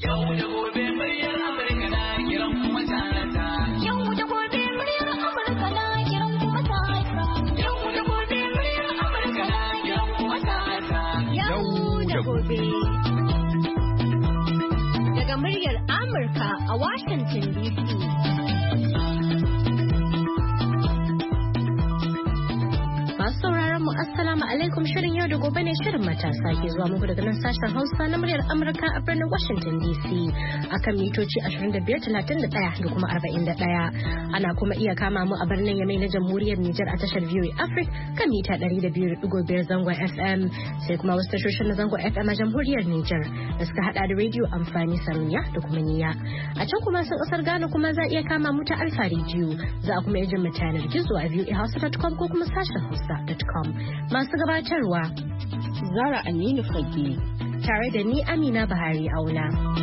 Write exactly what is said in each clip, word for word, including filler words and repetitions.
Yau da gobe muryar Amurka na kiran kuma ta. Yau da gobe muryar Amurka na kiran kuma ta. Yau da gobe muryar Amurka na kiran kuma ta. Yau da gobe. Daga muryar Amurka a Washington D C. Assalamu alaikum, shirin yau da gobe ne shirin matasa ke zuwa muku daga nan sashen Hausa na muryar Amurka a birnin Washington D C akan mitoci ashirin da biyar, talatin da ɗaya da kuma arba'in da ɗaya. Ana kuma iya kama mu a birnin Yamai na Jamhuriyar Nijar a tashar V O A Africa kan mita ɗari da biyu da ɗigo biyar zangon F M, sai kuma wasu tashoshin na zangon F M a Jamhuriyar Nijar da suka hada da rediyo amfani sarauniya da kuma niyya. A can kuma sun kasar Ghana kuma za a iya kama mu ta Alfa Radio, za a kuma iya jin mu ta yanar gizo a V O A Hausa dot com ko kuma sashen Hausa dot com. Masu gabatarwa Zara Aminu Fage tare da ni Amina Bahari Auna.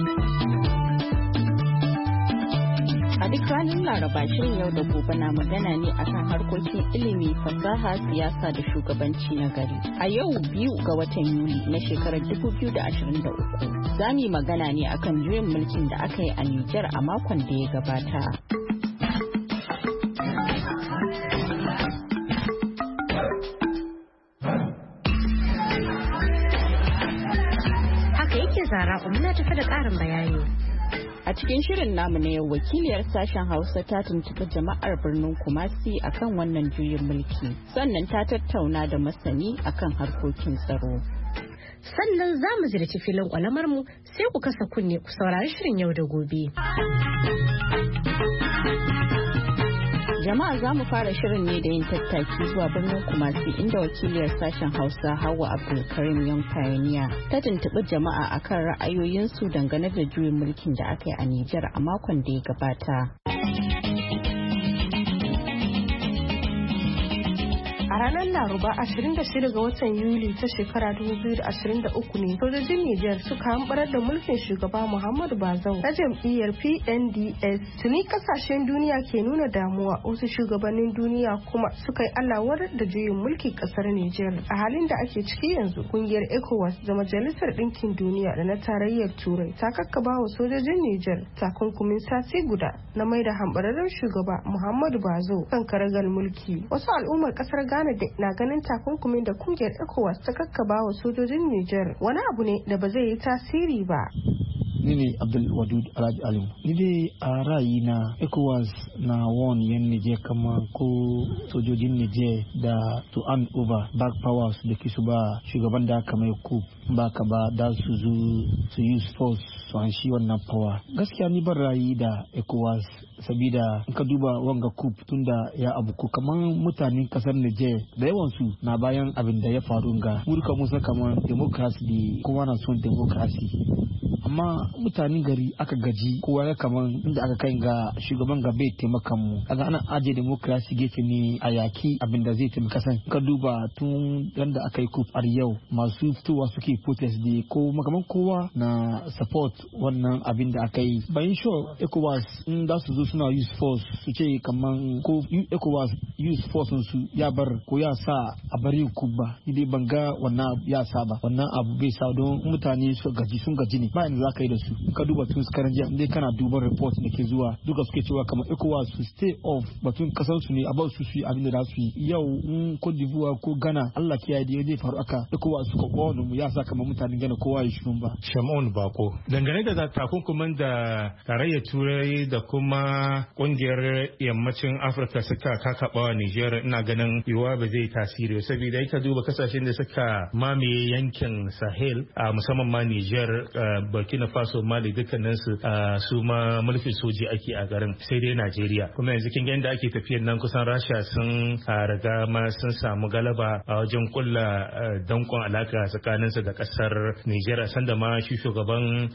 A duk ranar Laraba shirin yau da gobe na magana ne akan harkokin ilimi, fasaha, siyasa da shugabanci na gari. A yau biyu ga watan Yuli na shekarar dubu biyu da ashirin da uku za mu yi magana ne akan juyin mulkin da aka yi a Nijar a makon da ya gabata. Zara muna tafi da ƙarin bayani. A cikin shirin namu na yau wakiliyar sashen Hausa ta tuntuɓi jama'ar birnin Kumasi akan wannan juyin mulki. Sannan ta tattauna da masani akan harkokin tsaro. Sannan za mu ziyarci filin kwalamar mu sai ku kasa kunne ku saurari shirin yau da gobe. Jama'a za mu fara shirin ne da yin tattaki zuwa birnin Kumasi inda wakiliyar sashen Hausa Hauwa Abdulkarim Young Pioneer ta tuntuɓi jama'a akan ra'ayoyinsu dangane da juyin mulkin da aka yi a Nijar a makon da ya gabata. A ranar Laraba ashirin da shida ga watan Yuli ta shekara dubu biyu da ashirin da uku ne sojojin Nijar suka hamɓarar da mulkin shugaba Muhammadu Bazoum na jam'iyyar P N D S. Tuni kasashen duniya ke nuna damuwa, wasu shugabannin duniya kuma suka yi alawar da juyin mulkin kasar Nijar. A halin da ake ciki yanzu kungiyar ECOWAS da Majalisar Ɗinkin Duniya da na Tarayyar Turai ta kakkaba wa sojojin Nijar takunkumin sati guda na mai da hamɓararren shugaba Muhammadu Bazoum kan karagar mulki. Wasu al'ummar kasar Ghana na ganin takunkumin da kungiyar ECOWAS ta kakkaba wa sojojin Nijar wani abu ne da ba zai yi tasiri ba. Ni ne Abdul Wadud Alhaji Alim. Ni dai a ra'ayina ECOWAS na won yan Nijar kama ko sojojin Nijar da to hand over back powers da ke su ba shugaban da aka mai coup ba ka ba da su zo su use force su an shi wannan power. Gaskiya ni ban ra'ayi da ECOWAS sabida in ka duba wanga coup tunda ya abuku kaman mutanen kasar Nijar da yawan su na bayan abin da ya faru ga murka musa kaman democracy kowa na son democracy. Amma mutanen gari aka gaji kowa ya kaman inda aka kai ga shugaban ga bai taimakan mu kaga ana aje demokrasi gefe ne a yaki abin da zai taimaka san ka duba tun yanda aka yi coup har yau masu fitowa suke protest da ko makaman kowa na support wannan abin da aka yi bayan sure ECOWAS in da su zo suna use force su ce kaman ko ECOWAS use force su ya bar ko ya sa a bari coup ba idai banga wannan ya sa ba wannan abu bai sa don mutane su gaji sun gaji ne ba za ka yi da su ka duba tun karan jiya dai kana duban report da ke zuwa duka suke cewa kamar ECOWAS su stay off batun kasar su ne a bar su su abin da za su yi yau in Cote d'Ivoire ko Ghana Allah kiyaye da zai faru aka ECOWAS suka kowa mu ya sa kamar mutanen Ghana kowa ya shirin ba. Shamun Bako dangane da takunkumin da tarayyar Turai da kuma kungiyar yammacin Afirka suka kakaba wa Niger ina ganin yiwuwa ba zai tasiri saboda ita duba kasashen da suka mamaye yankin Sahel a musamman ma Niger Burkina Faso Mali dukkanin su su ma mulkin soji ake a garin sai dai Najeriya kuma yanzu kin ga inda ake tafiyar nan kusan Rasha sun riga ma sun samu galaba a wajen kulla dankon alaka tsakanin su da kasar Niger sanda ma shi shugaban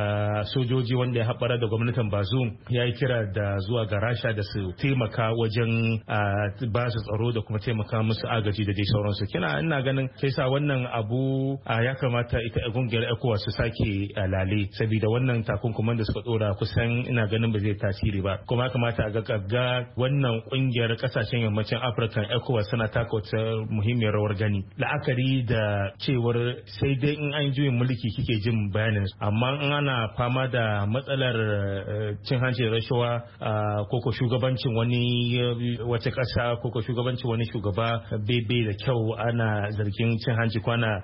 sojoji wanda ya haɓara da gwamnatin Bazoum ya yi kira da zuwa ga Rasha da su taimaka wajen ba su tsaro da kuma taimaka musu agaji da dai sauransu kina ina ganin kai sa wannan abu ya kamata ita kungiyar ECOWAS su sake lale saboda wannan takunkuman da suka dora kusan ina ganin ba zai tasiri ba kuma ya kamata a ga wannan kungiyar kasashen yammacin Afirka ECOWAS suna taka wata muhimmiyar rawar gani la'akari da cewar sai sai dai in an juyin mulki kike jin bayanin amma in ana fama da matsalar cin hanci da rashawa ko ko shugabancin wani wace ƙasa ko ko shugabancin wani shugaba bebe da kyau ana zargin cin hanci ko ana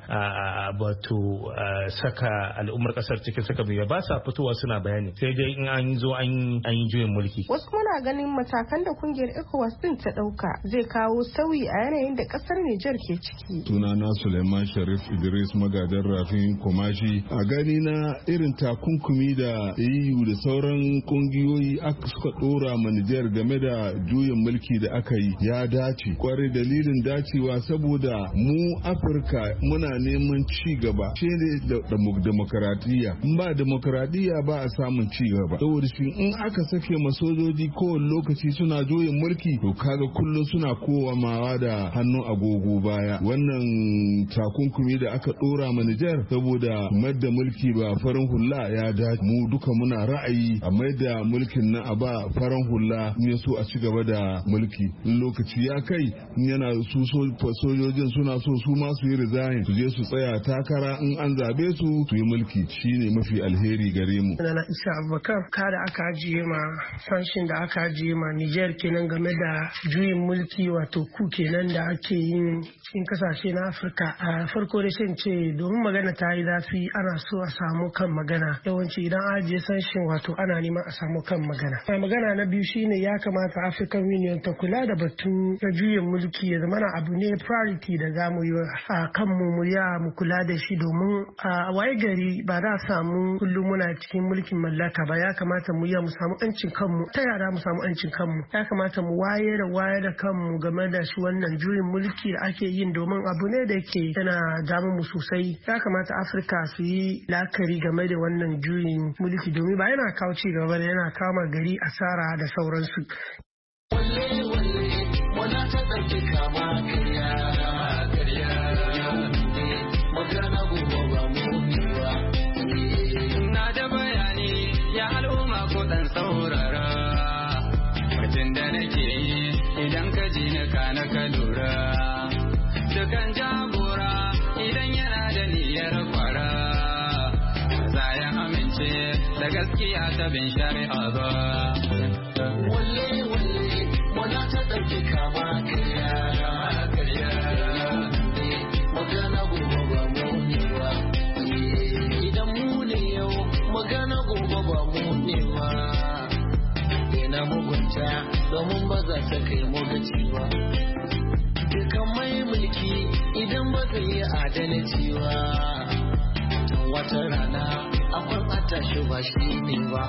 wato saka al'ummar ƙasar cikin saka biya ba sa fitowa suna bayani sai dai in an zo an yi juyin mulki. Wasu muna ganin matakan da kungiyar ECOWAS din ta ɗauka zai kawo sauyi a yanayin da ƙasar Nijar ke ciki. Sunana Suleiman Sharif Idris Magadan Rafin Kumashi. A gani na irin takunkumi da E U da sauran kungiyoyi aka suka dora ma Nijar game da juyin mulki da aka yi ya dace. Kwarai dalilin dacewa saboda mu Afirka muna neman ci gaba. Shi ne da demokaradiyya. In ba demokaradiyya ba a samun ci gaba. Saboda shi in aka sake ma sojoji kowane lokaci suna juyin mulki to kaga kullum suna komawa da hannun agogo baya. Wannan takunkumi da aka dora ma Nijar saboda madda mulki ba farin hula ya dace. Mu duka muna ra'ayi a maida mulkin na a ba farin hula ne so a ci gaba da mulki. In lokaci ya kai yana su sojojin suna so su ma su yi resign su je su tsaya takara in an zabe su su yi mulki shine mafi alheri gare mu. Nana Isa Abubakar kada aka ajiye ma sanshin da aka ajiye ma Niger kenan game da juyin mulki wato ku kenan da ake yin cikin kasashe na Afirka. A farko da shin ce domin magana ta yi zafi ana so a samu kan magana yawanci idan ajiye sanshin wato ana neman a samu kan magana. A magana na biyu shine ya kamata African Union ta kula da batun na juyin mulki ya zama abu ne priority da za mu yi a kanmu mu ya mu kula da shi domin a waye gari ba za a samu kullum muna cikin mulkin mallaka ba ya kamata mu ya mu samu yancin kanmu ta yara mu samu yancin kanmu ya kamata mu waye da waye da kanmu game da shi wannan juyin mulki da ake yin domin abu ne da ke yana damun mu sosai ya kamata Afirka su yi lakari game da wannan juyin mulki domin ba yana kawo ci gaba da yana kawo gari asara da sauransu. Na da bayani ya al'umma ko dan saurara mutum da nake yi idan ka ji na kana ka lura dukan jagora idan yana da niyyar kwara za ya amince da gaskiya ta bin shari'a ba. Walle walle wana ta ɗauke kama karya karya magana gobe ba mu ne ba idan mu ne yau magana gobe ba mu ne ba yana mugunta domin ba za ta kai mu gaci ba dukan mai mulki idan ba zai yi adalci ba wata rana akwai ɓata shi ba shi ne ba.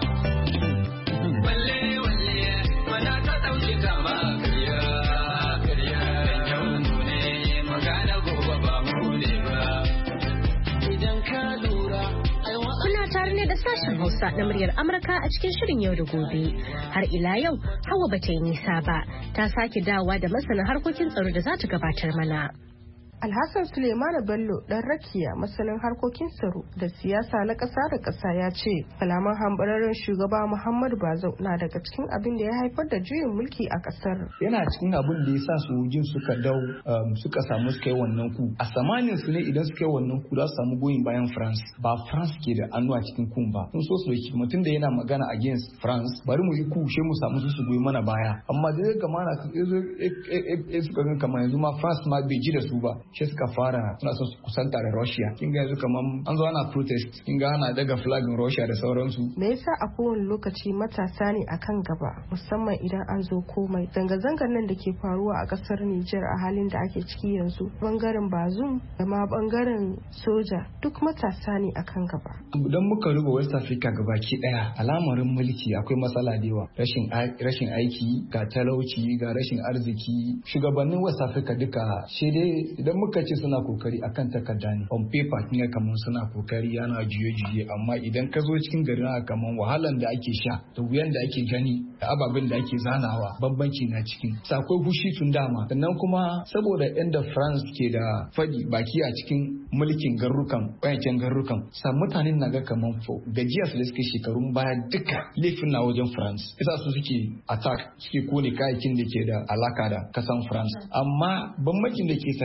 Walle walle mana ta ɗauki kama karya karya yau mu ne magana gobe ba mu ne ba idan ka lura kuna tare ne da sashen Hausa na muryar Amurka a cikin shirin yau da gobe. Har ila yau Hauwa ba ta yi nisa ba ta sake dawowa da masana harkokin tsaro da za ta gabatar mana. Alhassan Suleimana Bello dan rakiya masanin harkokin tsaro da siyasa na ƙasa da ƙasa ya ce kalaman hambararren shugaba Muhammadu Bazoum na daga cikin abin da ya haifar da juyin mulki a ƙasar. Yana cikin abin da ya sa sojojin suka dau suka samu suka yi wannan ku. A samanin su ne idan suka yi wannan ku za su samu goyin bayan France. Ba France ke da hannu a cikin kun ba. Sun so su dauki mutum da yana magana against France bari mu yi ku she mu samu su su goyi mana baya. Amma da ya gama na suka ga kamar yanzu ma France ma bai ji da su ba. Shi suka fara suna son su kusanta da Russia kin ga yanzu kaman an zo ana protest kin ga ana daga flagin Russia da sauransu. Me yasa a kowane lokaci matasa ne akan gaba musamman idan an zo komai zanga-zangar nan da ke faruwa a kasar Niger a halin da ake ciki yanzu bangaren Bazoum da ma bangaren soja duk matasa ne akan gaba. Idan muka duba West Africa gabaki daya al'amarin mulki akwai matsala da yawa rashin rashin aiki ga talauci ga rashin arziki shugabannin West Africa duka shi dai idan muka ce suna kokari akan takarda ne on paper kin kamar suna kokari yana juye-juye amma idan ka zo cikin garin haka kamar wahalan da ake sha da wuyan da ake gani da ababen da ake zanawa bambanci na cikin sakwai hushi tun dama sannan kuma saboda inda France ke da fadi baki a cikin mulkin garrukan wayancan garrukan sa mutanen na ga kamar fo gajiya su da suke shekarun baya duka laifin na wajen France isa su suke attack suke kone kayakin da ke da alaka da kasan France amma bambancin da ke tsakanin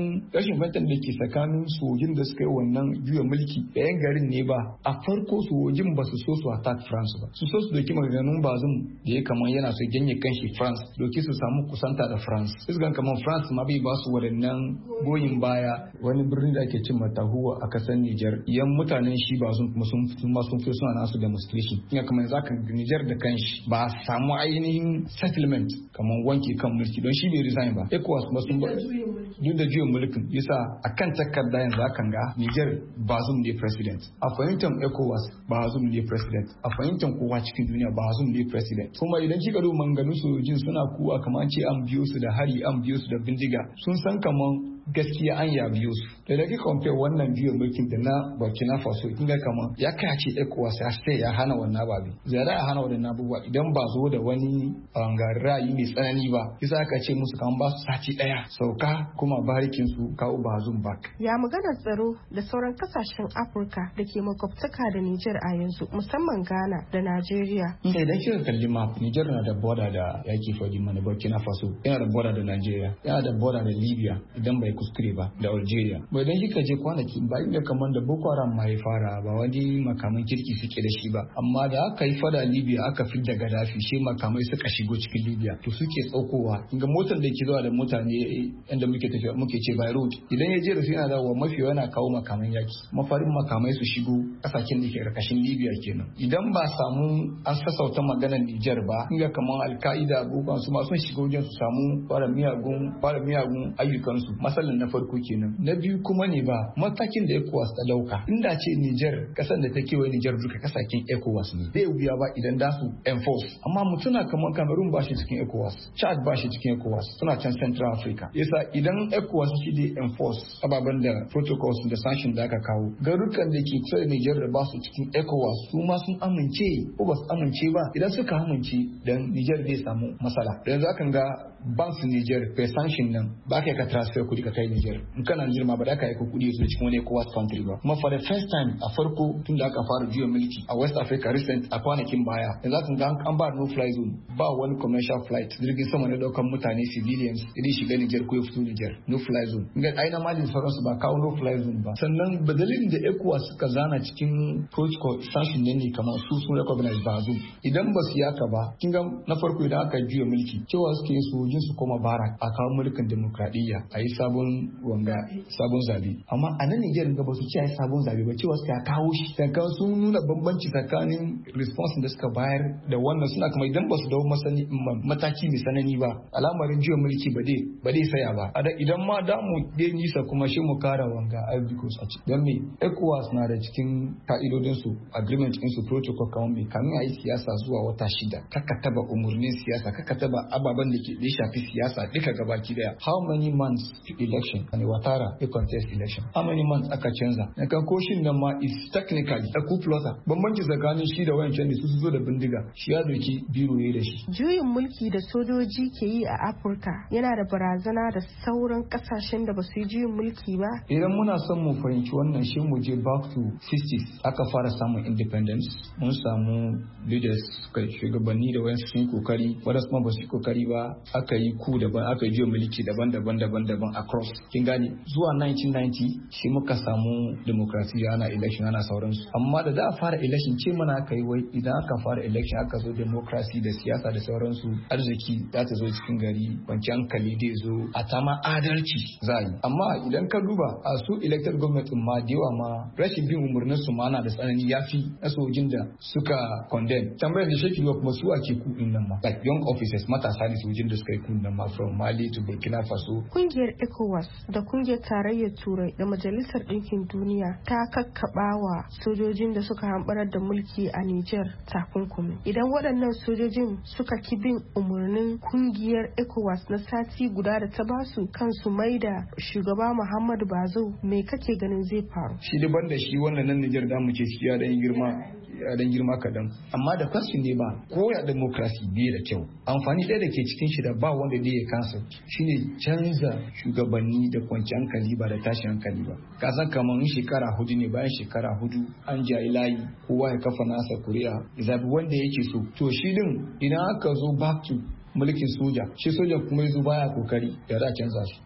rashin fahimtar da ke tsakanin sojin da suka yi wannan juya mulki da yan garin ne ba. A farko sojin ba su so su attack France ba, su so su doki maganganun bazum da ya kamar yana so janye kanshi France doki su samu kusanta da France. Isgan kamar France ma bai ba su waɗannan goyin baya. Wani birni da ake cin Matahuwa a kasar Niger, yan mutanen shi bazum kuma sun ma sun fi suna nasu demonstration. Ina kamar zaka Niger da kanshi ba samu ainihin settlement kamar wanke kan mulki don shi bai resign ba. ECOWAS kuma sun ba duk da juyin mulkin yasa akan takarda yanzu akan ga Niger bazum ne president. A fahimtar ECOWAS bazum ne president. A fahimtar kowa cikin duniya bazum ne president. Kuma idan kika duba manganun sojojin suna kuwa kamar ce an biyo su da hari an biyo su da bindiga, sun san kamar gaskiya an ya biyo su. Da da kika compare wannan juyin mulkin da na Burkina Faso kin ga kamar ya kace ECOWAS ya sai ya hana wannan ababe. Zai ya hana wannan abubuwa idan ba zo da wani bangar ra'ayi mai tsanani ba. Kisa aka ce musu kan ba su sati daya sauka kuma barikin su kawo bazum back. Ya maganar tsaro da sauran kasashen Afirka da ke makwabtaka da Niger a yanzu musamman Ghana da Najeriya. Idan kika kalli map, Niger na da border da yake fadi mana Burkina Faso, yana da border da Nigeria, yana da border da Libya idan bai kuskure ba da Algeria. Bai dan kika je kwanaki ba inda kamar da Boko Haram mai fara ba wani makaman kirki suke da shi ba, amma da aka yi fada Libya aka fidda Gaddafi shi makamai suka shigo cikin Libya to suke tsaukowa. Inga motar da ke zuwa da mutane inda muke tafiya muke ce by road idan ya je da su yana dawowa mafi yana kawo makaman yaki, mafarin makamai su shigo kasashen da ke karkashin Libya kenan. Idan ba samu an sassauta maganar Niger ba, inga kamar Al-Qaida abubuwan su ma sun shiga wajen su samu fara miyagun fara miyagun ayyukansu. Masalan na farko kenan. Na biyu kuma ne ba matakin da ECOWAS ta dauka. Inda ce Niger kasan da ta kewaye Niger duka kasashen ECOWAS ne. Bai wuya ba idan da su enforce. Amma mutuna kamar Cameroon ba shi cikin ECOWAS, Chad ba shi cikin ECOWAS, suna can Central Africa. Yasa idan ECOWAS shi da enforce ababen da protocols da sanction da aka kawo, garukan da ke kusa da Niger da ba su cikin ECOWAS su ma sun amince ko ba su amince ba. Idan suka amince dan Niger zai samu matsala. Yanzu akan ga banks Niger per sanction nan ba ka ka transfer kudi ka kai Niger. In kana jirma ba da ka yi kudi su cikin wani ECOWAS country ba. Kuma for the first time a farko tun da aka fara juya mulki a West Africa recent a kwanakin baya, yanzu akan ga an ba no fly zone, ba wani commercial flight jirgin sama na daukan mutane civilians idan shiga Niger ko ya fito Niger, no fly zone. Inga aina malin sauransu ba kawo no fly zone ba. Sannan badalin da ECOWAS suka zana cikin protocol sanction ne ne kamar su sun recognize bazum. Idan ba su yaka ba, kin ga na farko idan aka juya mulki cewa suke sojin su koma barak a kawo mulkin demokradiyya a yi sabon wanga sabon zabe. Amma a nan Niger ga ba su ce a yi sabon zabe ba, cewa suka kawo shi. Dan kawo sun nuna bambanci tsakanin response da suka bayar da wannan suna kamar idan ba su dawo mataki mai sanani ba al'amarin juya mulki ba dai ba dai saya ba. A da idan ma da mu dai nisa kuma shi mu kara wanga Ivory Coast a ci. Dan me ECOWAS na da cikin ka'idodin su agreement din su protocol kamar me kamin a yi siyasa zuwa wata shida kaka taba umurnin siyasa kaka taba ababen da ke da shafi siyasa duka gabaki daya. How many months to election and Watara a contest election, how many months aka canza na kan koshin nan ma is technically a coup plotter. Bambanci tsakanin shi da wayancan ne su zo da bindiga, shi ya doki biro yayi da shi. Juyin mulki da sojoji ke yi a Afirka yana da barazana da sauran kasashen da ba su yi juyin mulki ba. Idan muna son mu fahimci wannan shi mu je back to sixties aka fara samun independence, mun samu leaders kai shugabanni da wayansu sun yi kokari wadansu kuma ba su yi kokari ba, aka yi ku daban aka yi juyin mulki daban-daban daban-daban across. Kin gane zuwa nineteen ninety shi muka samu democracy ana election ana sauransu. Amma da za a fara election ce mana aka yi wai idan aka fara election aka zo democracy da siyasa da sauransu arziki za ta zo cikin gari kwanci hankali dai zo a tama adalci za a yi. Amma idan ka duba a su elected government ma da yawa ma rashin bin umarnin su ma na da tsanani ya fi na sojin da suka condemn. Tambayar da shaki kuma su ake kuɗin nan ma like young officers matasa ne sojin da suka yi kuɗin nan ma from Mali to Burkina Faso. Kungiyar ECOWAS da kungiyar tarayyar Turai da Majalisar Ɗinkin Duniya ta kakkaɓa wa sojojin da suka hambarar da mulki a Niger takunkumi. Idan waɗannan sojojin suka ki bin umarnin kungiyar ECOWAS na sati guda da ta basu kansu mai da shugaba Muhammadu Bazoum, me kake ganin zai faru? Shi daban da shi wannan nan Niger da mu ce shi ya dan girma ya dan girma kadan. Amma da question ne ba ko ya democracy bai da kyau. Amfani ɗaya da ke cikin shi da ba wanda da ya kansa shine canza shugabanni da kwanci hankali ba da tashi hankali ba. Ka san kamar shekara hudu ne bayan shekara hudu an ja ilayi kowa ya kafa nasa kuri'a zabi wanda yake so. To shi din idan aka zo back to mulkin soja shi soja kuma yazo baya kokari da za canza shi.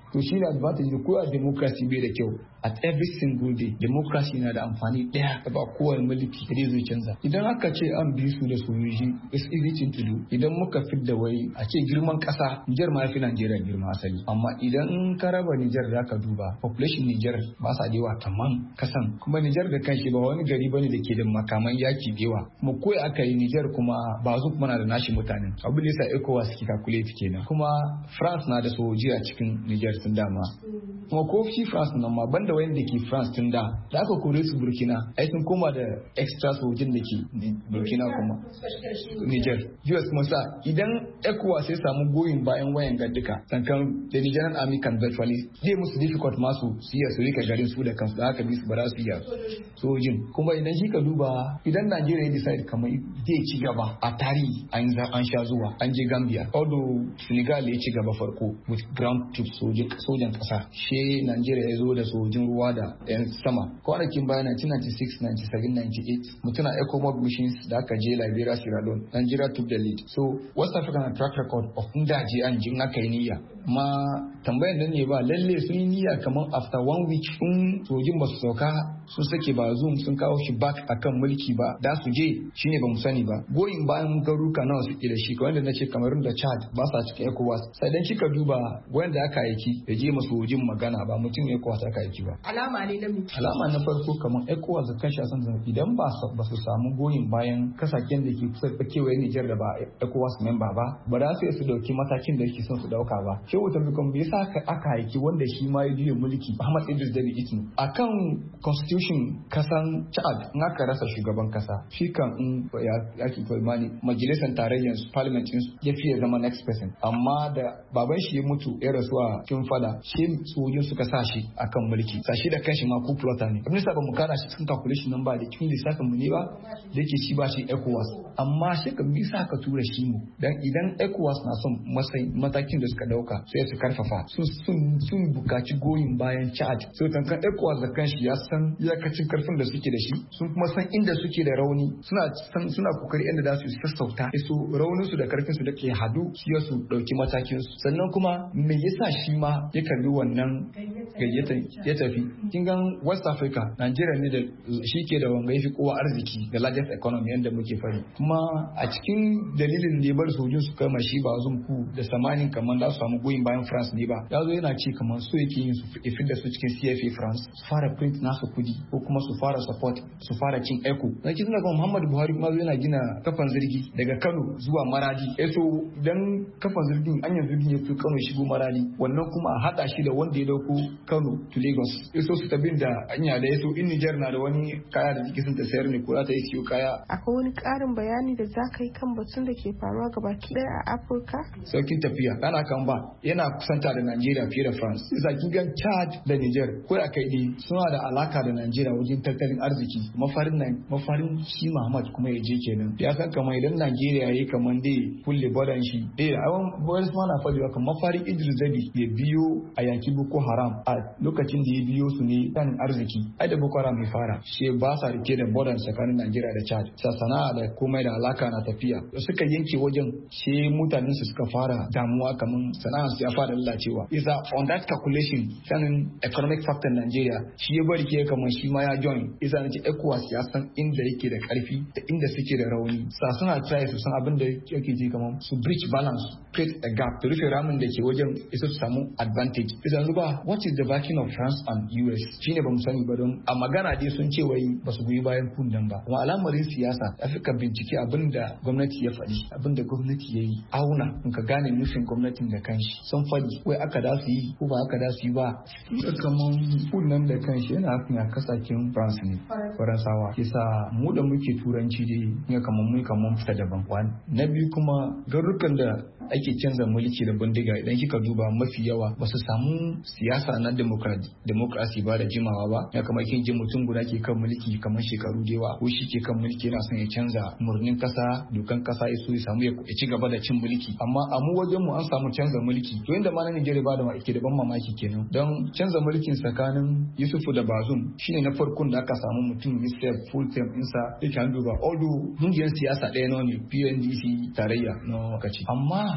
to shine advantage ko a democracy bai da kyau. At every single day democracy na da amfani daya da ba kowane mulki da zai canza. Idan aka ce an bi su da sojoji it's easy thing to do. Idan muka fidda wai a ce girman kasa Niger ma yafi Najeriya girma asali, amma idan ka raba Niger da ka duba population Niger ba sa dewa kaman kasan, kuma Niger da kanshi ba wani gari bane da ke da makaman yaki dewa, kuma ko aka yi Niger kuma ba zu kuma na da nashi mutanen. Abin da yasa ECOWAS ke calculate kenan. Kuma France na da sojoji a cikin Niger tun dama, kuma ko shi France nan ma banda wanda ke France tun da da aka kore su Burkina ai sun koma da extra sojin da ke Burkina kuma Niger. U S kuma sa idan ECOWAS sai samu goyin bayan wayan ga duka tankan the Nigerian army can virtually zai musu difficult masu su iya su rika garin su da kansu, da haka bi su ba za su iya sojin. Kuma idan shi ka duba idan Nigeria ya decide kamar zai ci gaba a tarihi an sha zuwa an je Gambia, although Senegal ya ci gaba farko with ground troops sojan kasa, she Nigeria ya zo da sojin ruwa da yan sama. Kwanakin bayan nineteen ninety-six, ninety-seven, ninety-eight mutuna ECOMOG missions da aka je Liberia, Sierra Leone, Nigeria took the lead. So West Africa na track record of inda je an jin aka yi niyya, ma tambayar nan ne ba lalle sun yi niyya kamar after one week in sojin ba su sauka sun sake ba zoom sun kawo shi back akan mulki ba da su je shine ba mu sani ba. Goyin bayan garuka nawa suke da shi kamar da nace Cameroon da Chad ba sa cikin ECOWAS. Sai dan kika duba wanda aka aiki da je masu sojin magana ba mutum ECOWAS aka aiki ba. Alama ne na mutum. Alama na farko kamar ECOWAS da kan shasan zan idan ba ba su samu goyin bayan kasashen da ke kusa da kewaye Niger da ba ECOWAS member ba ba za su su dauki matakin da yake son su dauka ba. Shehu Tabikom bai sa aka aiki wanda shi ma ya juya mulki Ahmad Idris Deby Itno akan constitution kasan Chad in aka rasa shugaban kasa shi kan in ya ake imani majalisar tarayyar su parliament din su ya fiye zama next person, amma da baban shi ya mutu ya rasu a cikin fada shi sojin suka sa shi akan mulki sa shi da kanshi ma ku plota ne. Abin sa ba mu kara shi cikin calculation nan ba da cikin lissafin mu ne ba da yake shi ba shi ECOWAS, amma shi kan bisa ka tura shi mu dan idan ECOWAS na son matakin da suka dauka sai su karfafa sun sun sun bukaci goyin bayan Chad. So tankan ECOWAS da kanshi ya san iyakacin karfin da suke da shi, sun kuma san inda suke da rauni, suna san suna kokari inda za su sassauta su raunin su da karfin su da ke hadu su su dauki matakin su. Sannan kuma me yasa shi ma ya kalli wannan gayyata ya tafi kin gan West Africa Nigeria ne da shi ke da wanga yafi kowa arziki da largest economy yanda muke fari, kuma a cikin dalilin da ya bar sojin su kama shi ba zun ku da samanin kamar za su samu goyin bayan France ne ba, ya zo yana ce kamar so yake yin su ifin da su cikin C F A France su fara print nasu kudi ko kuma su fara support su fara cin eco. Na kin ga Muhammadu Buhari kuma yana gina kafan zirgi daga Kano zuwa Maradi, eso idan kafan zirgin anyan zirgin ya fi Kano shigo Maradi wannan kuma a hada shi da wanda ya dauko Kano to Lagos, eso su tabin da anya da eso in Niger na da wani kaya da jiki sun ta sayar ne ko za ta yi siyo kaya. Akwai wani karin bayani da za ka yi kan batun da ke faruwa gabaki daya a Afirka? Saukin tafiya ana kan ba yana kusanta da Najeriya fiye da France. Isa kin ga Chad da Niger ko da kai dai suna da alaka da Najeriya wajen tattalin arziki. Mafarin nan mafarin shi Muhammad kuma ya je kenan. Ya san kamar idan Najeriya yayi kamar dai kulle bodan shi. Eh awan boys ma na fadi kamar mafarin Idris Deby ya biyo a yaki Boko Haram a lokacin da ya biyo su ne kan arziki. Ai da Boko Haram ya fara. She ba sa rike da bodan tsakanin Najeriya da Chad. Sa sana'a da komai da alaka na tafiya. Suka yanke wajen she mutanen su suka fara damuwa kamar sana'ar su ya fara lalacewa. Isa on that calculation sanin economic factor Nigeria shi ya bari ke kamar shi ma ya join. Isa nace ECOWAS ya san inda yake da karfi da inda suke da rauni. Sa suna try su san abin da yake ji kamar su bridge balance, create a gap to rufe ramin da ke wajen isa su samu advantage. Isa ba what is the backing of France and U S shine ba mu sani ba don a magana dai sun ce wai ba su goyi bayan kundan ba. Kuma al'amarin siyasa Afirka bincike abin da gwamnati ya faɗi abin da gwamnati ya yi auna in ka gane nufin gwamnatin da kanshi sun faɗi wai aka da su yi ko ba aka da su yi ba. Kamar kundan da kanshi yana hafin a kasashen France ne Faransawa kisa mu da muke turanci dai ne kamar mu kamar fita daban wani. Na biyu kuma garurukan da ake canza mulki da bindiga idan kika duba mafi yawa ba su samu siyasa na demokrasi ba da jimawa ba. Ya kamar kin ji mutum guda ke kan mulki kamar shekaru da yawa ko shi ke kan mulki yana son ya canza murnin kasa dokan kasa ya so ya samu ya ci gaba da cin mulki, amma a mu wajen mu an samu canza mulki to inda ma na Nigeria ba da ma ake da ban mamaki kenan don canza mulkin tsakanin Yusufu da Bazoum shine na farkon da aka samu mutum Mister full term insa yake hannu ba although hungiyar siyasa ɗaya na ne P N D C tarayya na kaci, amma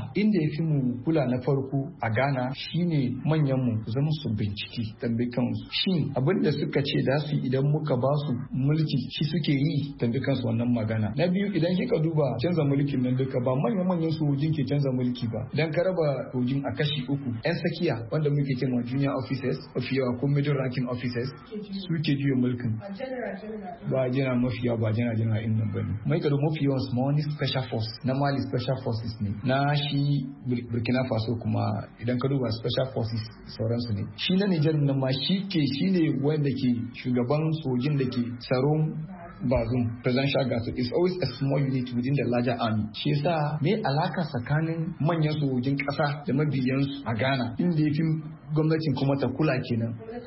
inda ya fi mu kula na farko a Ghana shine manyan mu zama su binciki tambayi kansu shin abin da suka ce da su idan muka ba su mulki shi suke yi tambayi kansu wannan magana. Na biyu idan kika duba canza mulkin nan duka ba manyan manyan sojin ke canza mulki ba. Idan ka raba sojin a kashi uku yan sakiya wanda muke cewa junior officers mafiyawa ko middle ranking officers suke juya mulkin ba jana mafiya ba jana jana in nan bane. Mai kado mafiyawan su ma wani special force na Mali special forces ne na shi Burkina Faso kuma idan ka duba special forces sauransu ne. Shi na Nijar nan ma shi ke shi ne wanda ke shugaban sojin da ke tsaron Bazoum presidential guard is always a small unit within the larger army. Shi yasa me alaka tsakanin manyan sojin kasa da mabiyansu a Ghana inda yafi gwamnatin kuma ta kula kenan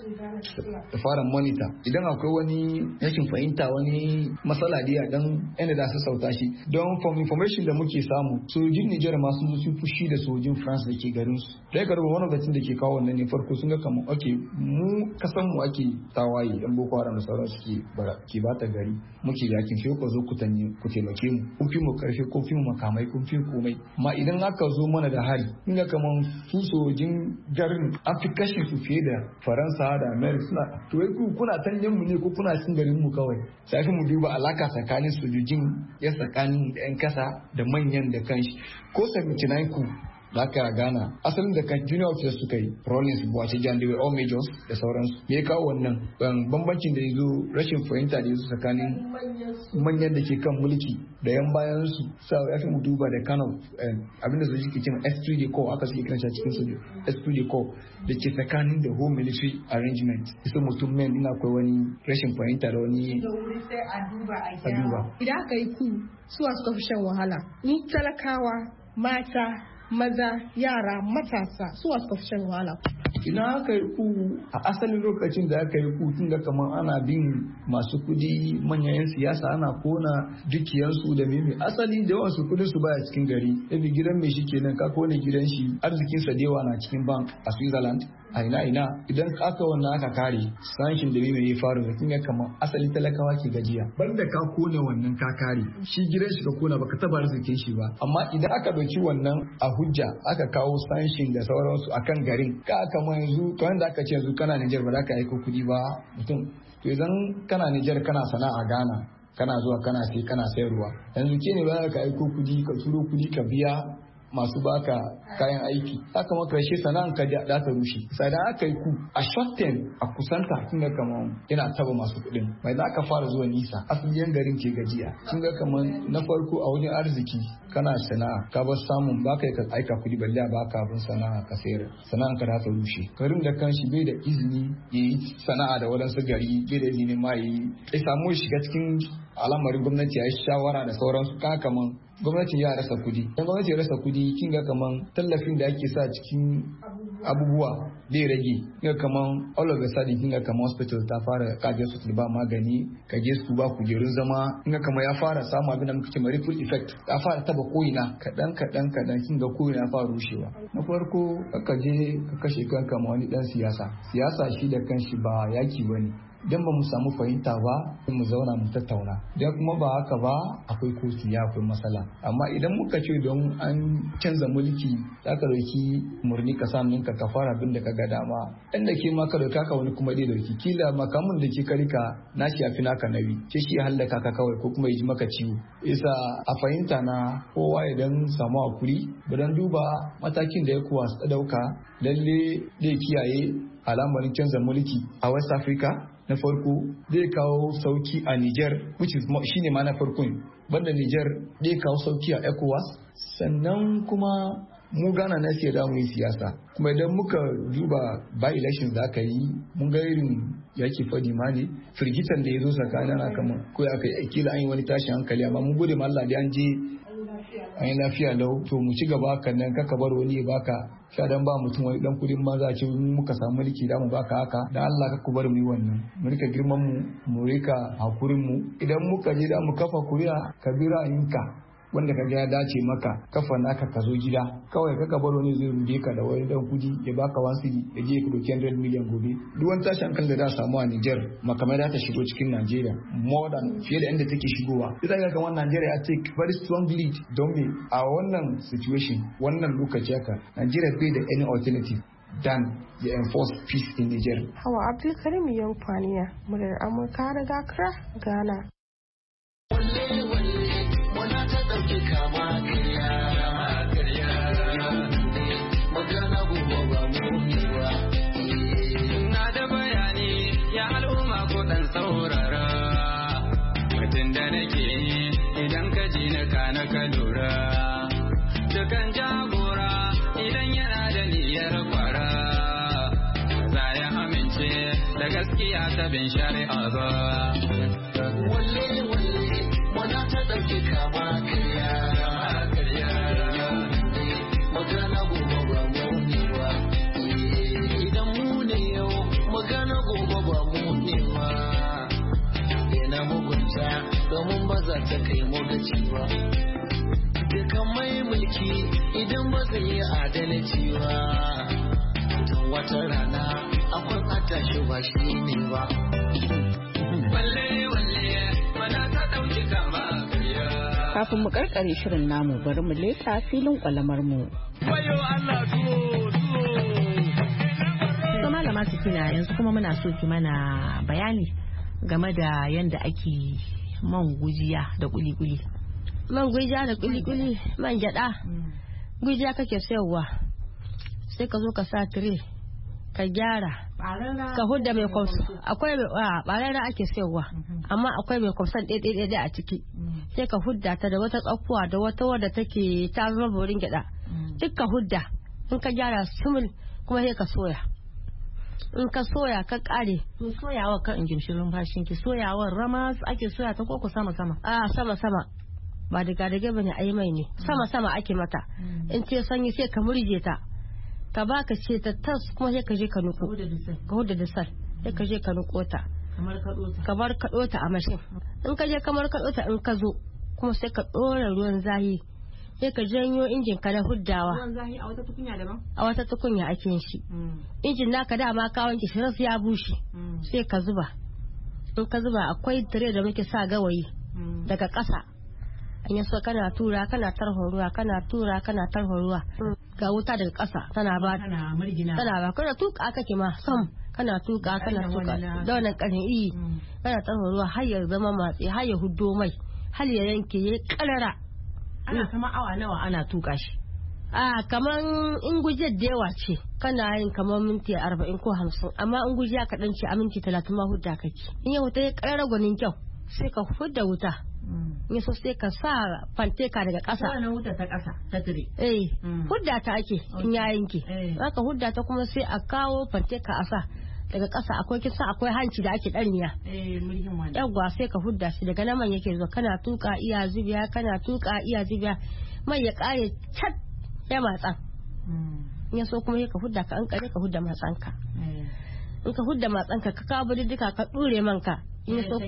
da fara monitor idan akwai wani rashin fahimta wani matsala da dan yana da su sauta shi don from information da muke samu sojin Nijar ma sun su fushi da sojin France da ke garin su da ga wani lokacin da ke kawo wannan ne farko sun ga kamar okay mu kasan mu ake tawaye dan Boko Haram da sauran su ke ke bata gari muke yakin shi ko zo ku tanye ku taimake mu kun fi mu karfi ko fi mu makamai kun fi komai ma idan aka zo mana da hari kun ga kamar su sojin garin an fi kashe su fiye da Faransa da America suna to wai kuna tanyen mu ne ko kuna cin garin mu kawai sai mu duba alaka tsakanin sojojin ya tsakanin da yan kasa da manyan da kanshi ko seventy nine ku da aka gana asalin da kan junior officers suka yi Rollins Buwace Jan da all majors da sauransu me ya kawo wannan bambancin da yazo rashin fahimta da yazo tsakanin manyan da ke kan mulki da yan bayan su sa ya fi mu duba da Kano abinda zai ke cewa S three D core aka suke kiran shi cikin sojoji S three D core da ke tsakanin da home military arrangement isa mutum men ina akwai wani rashin fahimta da wani a duba idan aka yi ku suwa suka fi shan wahala ni talakawa mata maza yara matasa su wasu shan wahala. Ina aka yi ku a asalin lokacin da aka yi ku tun da kamar ana bin masu kudi manyan siyasa ana kona dukiyansu da mimi asali da yawan su kudin su baya cikin gari yabi gidan mai shi kenan ka kone gidan shi arzikin sa dewa na cikin bank a Switzerland a ina ina idan aka wannan aka kare sanshin da mimi ya faru da kin ga kamar asalin talakawa ke gajiya banda ka kone wannan ka kare shi gidan shi ka kona baka taba arzikin shi ba amma idan aka dauki wannan a hujja aka kawo sanshin da sauransu akan garin ka kamar yanzu to wanda aka ce yanzu kana Niger ba za ka aiko kudi ba mutum to idan kana Niger kana sana'a Ghana kana zuwa kana sai kana sayarwa yanzu ke ne ba ka aiko kudi ka turo kudi ka biya masu baka kayan aiki haka ma karshe sana'an ka da ta rushe sai da aka yi ku a short term a kusanta kin ga kaman yana taba masu kuɗin bai za ka fara zuwa nisa asalin garin ke gajiya kin ga kaman na farko a wajen arziki kana sana'a ka bar samun baka ka aika kuɗi balle ba ka abin sana'a ka sayar sana'an ka da ta rushe garin da kanshi bai da izini yayi sana'a da wadansu gari bai da izini ma yi sai samu shiga cikin al'amarin gwamnati ya yi shawara da sauransu ka kaman gwamnati ya rasa kudi dan gwamnati ya rasa kudi kin ga kaman tallafin da ake sa cikin abubuwa zai rage kin ga kaman all of a sudden kin ga kaman hospital ta fara kaje su ba magani kaje su ba kujerun zama kin ga kaman ya fara samu abin da muke cewa ripple effect ta fara taba koina kadan kadan kadan kin ga koina ya fara rushewa na farko aka je ka kashe kanka ma wani dan siyasa siyasa shi da kanshi ba yaki bane idan ba mu samu fahimta ba mu zauna mu tattauna idan kuma ba haka ba akwai kotu ya akwai matsala amma idan muka ce don an canza mulki za ka dauki murni ka sa ninka ka fara abin da ka ga dama dan da ke ma ka dauka ka wani kuma dai dauki kila makamun da ke karika na shi yafi naka nabi ce shi ya hallaka ka kawai ko kuma ya ji maka ciwo isa a fahimta na kowa idan samu hakuri dan duba matakin da ya kuwa su dauka lalle zai kiyaye al'amarin canza mulki a West Africa na farko zai kawo sauki a Niger which is shine ma na farko banda Niger zai kawo sauki a ECOWAS sannan kuma mu gana na sai da mu yi siyasa kuma idan muka duba by elections da aka yi mun ga irin yaki fadi ma ne firgitan da ya zo tsakanin aka ko aka yi kila an yi wani tashin hankali amma mun gode ma Allah da an je an yi lafiya lau to mu ci gaba kan nan kaka bar wani baka sha dan ba mutum wani dan kudin ma za a ce muka samu mulki da mu baka haka dan Allah ka ku bar mu yi wannan mu rika girman mu mu rika hakurin mu idan muka je da mu kafa kuriya kabira inka wanda ka ga ya dace maka kafa naka ka zo gida kawai kaka baro ne zai rude ka da wani dan kudi ya baka wansiri ya je ka doki one hundred million gobe duk wani tashin hankali da za samu a Niger makamai da ta shigo cikin Nigeria more than fiye da inda take shigowa idan ga kamar Nigeria ya take very strong lead don me a wannan situation wannan lokaci haka Nigeria bai da any alternative than the enforced peace in Niger. Hawa Abdulkarim Yankwaniya, muryar Amurka daga Accra, Ghana. Walle walle wana ta dauke kama kariya kariya magana gobe ba mu ba. Na da bayani ya al'umma ko dan saurara mutum da nake idan ka ji na kana ka lura dukan jagora idan yana da niyyar kwara za ya amince da gaskiya ta bin shari'a ba. Walle walle wana ta dauke kama kariya kariya magana gobe ba mu ba. Idan mu ne yau magana gobe ba mu ne ba. Ina mugunta domin ba za ta kai mu gaci ba. Dukan mai mulki idan ba zai yi adalci ba. Tun wata rana akwai ɓata shi ba shi ne ba. Walle walle mana ta ɗauki kama karya. Kafin mu karkare shirin namu bari mu leka filin kwalamar mu. Wayo Allah tuwo tuwo. To malama Sikina yanzu kuma muna so ki mana bayani game da yanda ake man gujiya da kuli-kuli. Man gujiya da kuli-kuli man gyada. Gujiya kake sayarwa sai ka zo ka sa tire ka gyara ka hudda mai kwamsa akwai mai barara ake sayarwa amma akwai mai kwamsan ɗaiɗaiɗaiɗai a ciki sai ka hudda ta da wata tsakuwa da wata wadda take ta zama borin gyada duk ka hudda in ka gyara sumul kuma sai ka soya in ka soya ka kare to soyawa kan in gimshi lumfashin ki soyawar rama ake soya ta koko sama sama a sama sama ba daga daga bane ai mai ne sama sama ake mata in ce sanyi sai ka murje ta ka baka ce ta tas kuma sai ka je ka nuko ka huda da sal sai ka je ka nuko ta kamar ka dota kamar ka dota a mashin in ka je kamar ka dota in ka zo kuma sai ka dora ruwan zahi sai ka janyo injin ka da huddawa ruwan zahi a wata tukunya daban a wata tukunya ake yin shi injin naka dama ka wanke shi sai ya bushe sai ka zuba in ka zuba akwai tire da muke sa gawayi daga ƙasa in yaso kana tura kana tarhon ruwa kana tura kana tarhon ruwa ga wuta daga ƙasa tana ba tana murgina tana ba kana tuka kake ma sam kana tuka kana tuka da wannan ƙarfin iyi kana tarhon ruwa har ya zama matsi har ya huddo mai har ya yanke ya karara ana kama awa nawa ana tuka shi a kaman in gujiyar da yawa ce kana yin kamar minti arba'in ko hamsin amma in gujiya kaɗan ce a minti talatin ma hudda kake in ya wuta ya karara gwanin kyau sai ka hudda wuta in so sai ka sa fanteka daga ƙasa wannan wuta ta ƙasa ta tire eh hudda ta ake in ya yanke haka hudda ta kuma sai a kawo fanteka a sa daga ƙasa akwai kisa akwai hanci da ake ɗanniya eh mulkin wani yawwa sai ka hudda shi daga nan man yake zuwa kana tuka iya zubiya kana tuka iya zubiya mai ya ƙare cat ya matsa in so kuma ka hudda ka an kare ka hudda matsanka in ka hudda matsanka ka kawo duka ka dure manka in so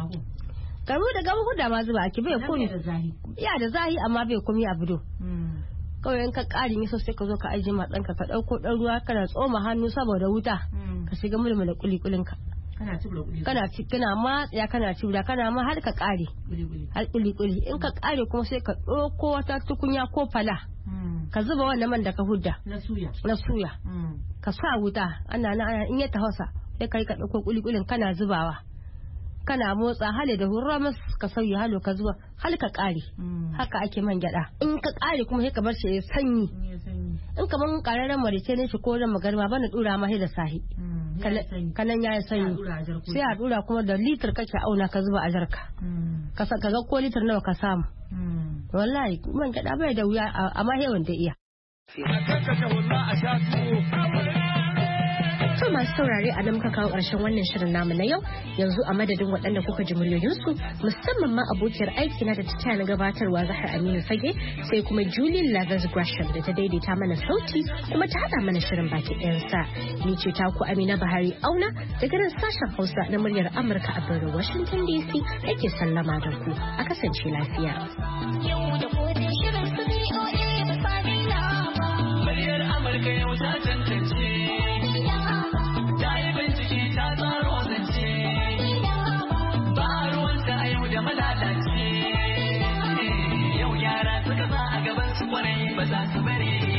karu da gaba hudda ma zuba ake bai komi ya da zahi amma bai komi a bido kawai in ka ƙari ne sai ka zo ka ajiye matsanka ka ɗauko ɗan ruwa kana tsoma hannu saboda wuta ka shiga mulmula kulikulin ka kana cibra kuli kana ci kana matsaya kana cibra kana ma har ka ƙare har kulikuli in ka ƙare kuma sai ka ɗauko wata tukunya ko fala ka zuba wannan man da ka hudda na suya na suya ka sa wuta ana na in ya tafasa sai kai ka ɗauko kulikulin kana zubawa kana motsa hali da hurramus ka sauya halo ka zuwa hal ka kare haka ake man gyada in ka kare kuma sai ka bar shi ya sanyi in ka man kararren marice ne shi ko ran magarma bana dura ma da sahi kanan ya yi sanyi sai a dura kuma da litir kake auna ka zuba a jarka ka ka ga ko litir nawa ka samu wallahi man gyada bai da wuya amma hewan da iya To masu saurare a nan muka kawo ƙarshen wannan shirin namu na yau yanzu a madadin waɗanda kuka ji muryoyinsu musamman ma abokiyar aiki na da ta taya na gabatarwa Zahar Aminu Fage sai kuma Julie Lathers Gresham da ta daidaita mana sauti kuma ta haɗa mana shirin baki ɗayansa. Ni ce ta ku Amina Bahari Auna daga nan sashen Hausa na muryar Amurka a birnin Washington D C ake sallama da ku a kasance lafiya. Yau da gobe shirin su B O A ba sa daina ba. Muryar Amurka yau ta tantance. Ta yi bincike ta tsaro zance. Ba ruwanta a yau da malalace. Yau yara suka sa a gaban su kwarai ba za su bari.